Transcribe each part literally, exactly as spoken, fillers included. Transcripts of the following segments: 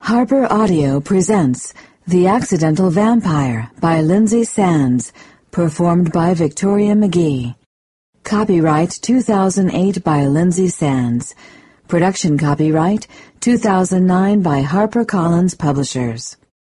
Harper Audio presents The Accidental Vampire by Lindsay Sands, performed by Victoria McGee. Copyright two thousand eight by Lindsay Sands. Production copyright two thousand nine by HarperCollins Publishers.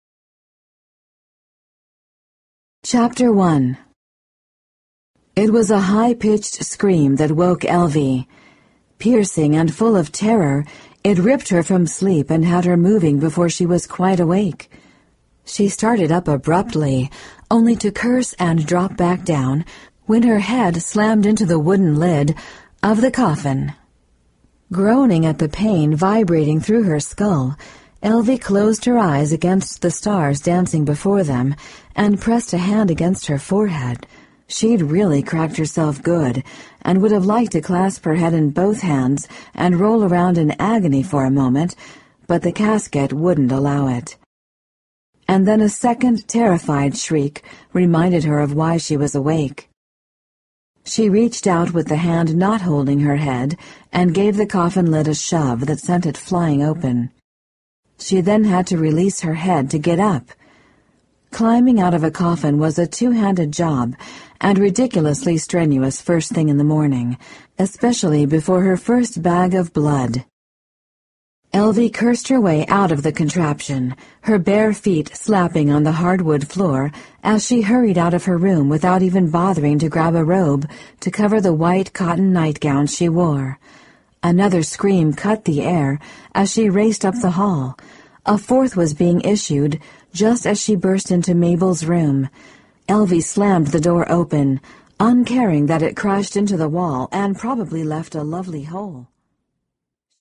Chapter one. It was a high-pitched scream that woke Elvie. Piercing and full of terror, it ripped her from sleep and had her moving before she was quite awake. She started up abruptly, only to curse and drop back down when her head slammed into the wooden lid of the coffin. Groaning at the pain vibrating through her skull, Elvie closed her eyes against the stars dancing before them and pressed a hand against her forehead. She'd really cracked herself good, and would have liked to clasp her head in both hands and roll around in agony for a moment, but the casket wouldn't allow it. And then a second terrified shriek reminded her of why she was awake. She reached out with the hand not holding her head and gave the coffin lid a shove that sent it flying open. She then had to release her head to get up. Climbing out of a coffin was a two-handed job and ridiculously strenuous first thing in the morning, especially before her first bag of blood. Elvie cursed her way out of the contraption, her bare feet slapping on the hardwood floor as she hurried out of her room without even bothering to grab a robe to cover the white cotton nightgown she wore. Another scream cut the air as she raced up the hall. A fourth was being issued just as she burst into Mabel's room. Elvie slammed the door open, uncaring that it crashed into the wall and probably left a lovely hole.